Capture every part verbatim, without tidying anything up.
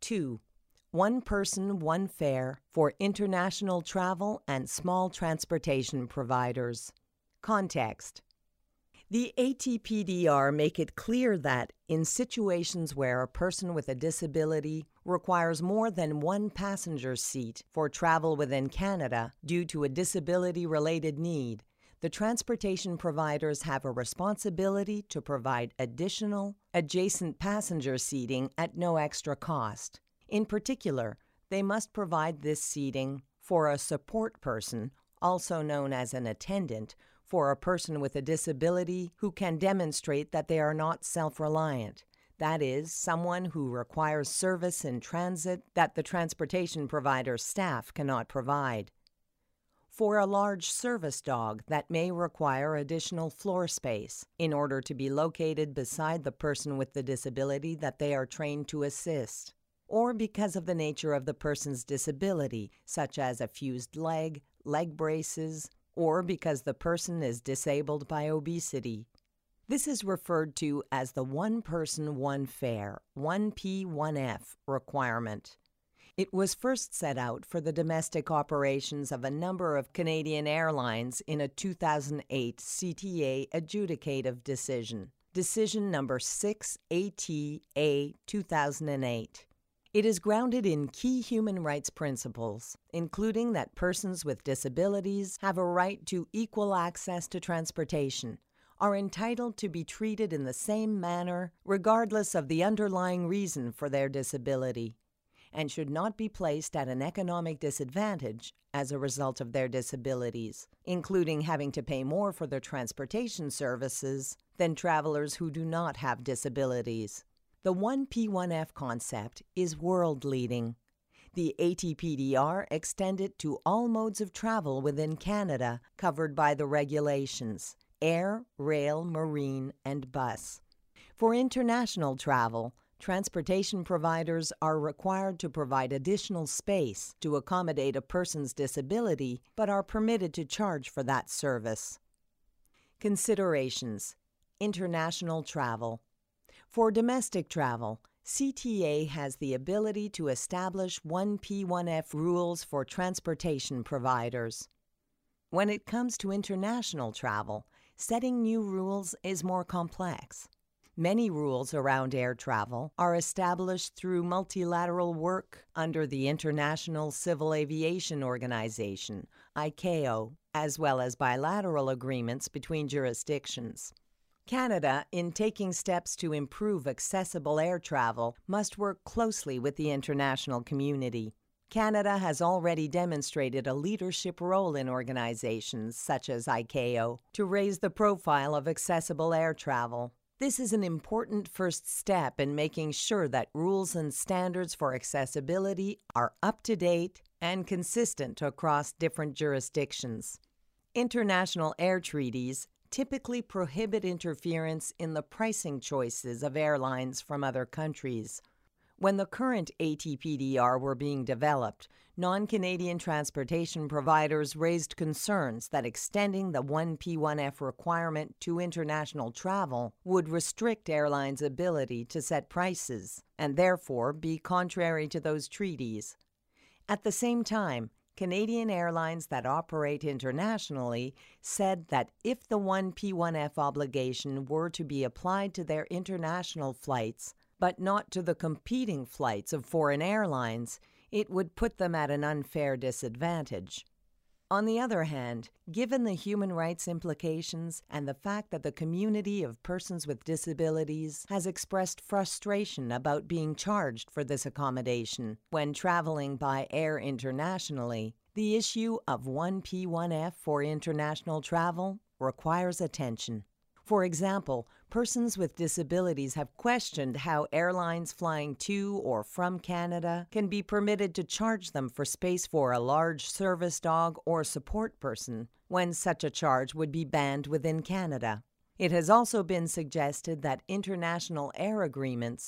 two. One person, one fare for international travel and small transportation providers. Context. The A T P D R make it clear that in situations where a person with a disability requires more than one passenger seat for travel within Canada due to a disability-related need, the transportation providers have a responsibility to provide additional, adjacent passenger seating at no extra cost. In particular, they must provide this seating for a support person, also known as an attendant, for a person with a disability who can demonstrate that they are not self-reliant. That is, someone who requires service in transit that the transportation provider's staff cannot provide. For a large service dog that may require additional floor space in order to be located beside the person with the disability that they are trained to assist, or because of the nature of the person's disability, such as a fused leg, leg braces, or because the person is disabled by obesity. This is referred to as the one person, one fare, one P one F requirement. It was first set out for the domestic operations of a number of Canadian airlines in a two thousand eight C T A adjudicative decision, decision number six A T A two thousand eight. It is grounded in key human rights principles, including that persons with disabilities have a right to equal access to transportation, are entitled to be treated in the same manner regardless of the underlying reason for their disability, and should not be placed at an economic disadvantage as a result of their disabilities, including having to pay more for their transportation services than travelers who do not have disabilities. The one P one F concept is world-leading. The A T P D R extend it to all modes of travel within Canada covered by the regulations: air, rail, marine, and bus. For international travel, transportation providers are required to provide additional space to accommodate a person's disability, but are permitted to charge for that service. Considerations: international travel. For domestic travel, C T A has the ability to establish one P one F rules for transportation providers. When it comes to international travel, setting new rules is more complex. Many rules around air travel are established through multilateral work under the International Civil Aviation Organization, I C A O, as well as bilateral agreements between jurisdictions. Canada, in taking steps to improve accessible air travel, must work closely with the international community. Canada has already demonstrated a leadership role in organizations such as I C A O to raise the profile of accessible air travel. This is an important first step in making sure that rules and standards for accessibility are up to date and consistent across different jurisdictions. International air treaties typically prohibit interference in the pricing choices of airlines from other countries. When the current A T P D R were being developed, non-Canadian transportation providers raised concerns that extending the one P one F requirement to international travel would restrict airlines' ability to set prices and therefore be contrary to those treaties. At the same time, Canadian airlines that operate internationally said that if the one P one F obligation were to be applied to their international flights, but not to the competing flights of foreign airlines, it would put them at an unfair disadvantage. On the other hand, given the human rights implications and the fact that the community of persons with disabilities has expressed frustration about being charged for this accommodation when traveling by air internationally, the issue of one P one F for international travel requires attention. For example, persons with disabilities have questioned how airlines flying to or from Canada can be permitted to charge them for space for a large service dog or support person, when such a charge would be banned within Canada. It has also been suggested that international air agreements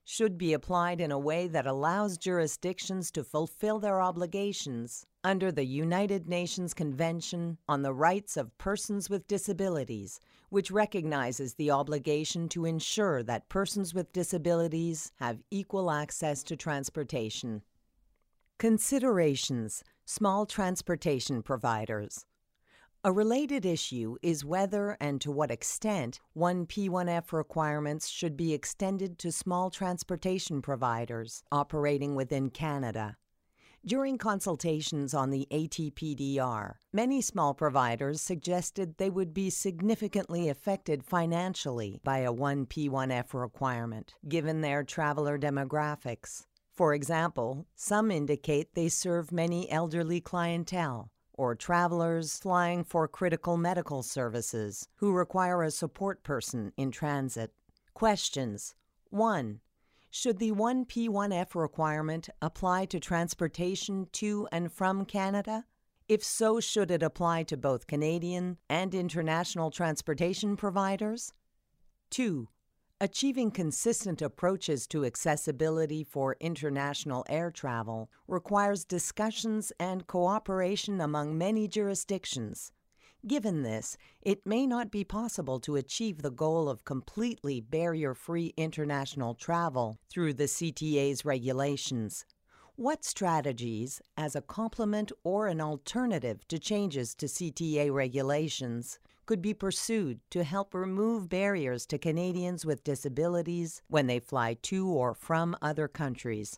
should be applied in a way that allows jurisdictions to fulfill their obligations under the United Nations Convention on the Rights of Persons with Disabilities, which recognizes the obligation to ensure that persons with disabilities have equal access to transportation. Considerations: small transportation providers. A related issue is whether and to what extent one P one F requirements should be extended to small transportation providers operating within Canada. During consultations on the A T P D R, many small providers suggested they would be significantly affected financially by a one P one F requirement, given their traveler demographics. For example, some indicate they serve many elderly clientele, or travelers flying for critical medical services who require a support person in transit. Questions: one. Should the one P one F requirement apply to transportation to and from Canada? If so, should it apply to both Canadian and international transportation providers? two. Achieving consistent approaches to accessibility for international air travel requires discussions and cooperation among many jurisdictions. Given this, it may not be possible to achieve the goal of completely barrier-free international travel through the C T A's regulations. What strategies, as a complement or an alternative to changes to C T A regulations, could be pursued to help remove barriers to Canadians with disabilities when they fly to or from other countries?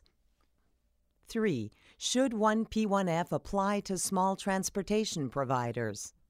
three. Should one P one F apply to small transportation providers?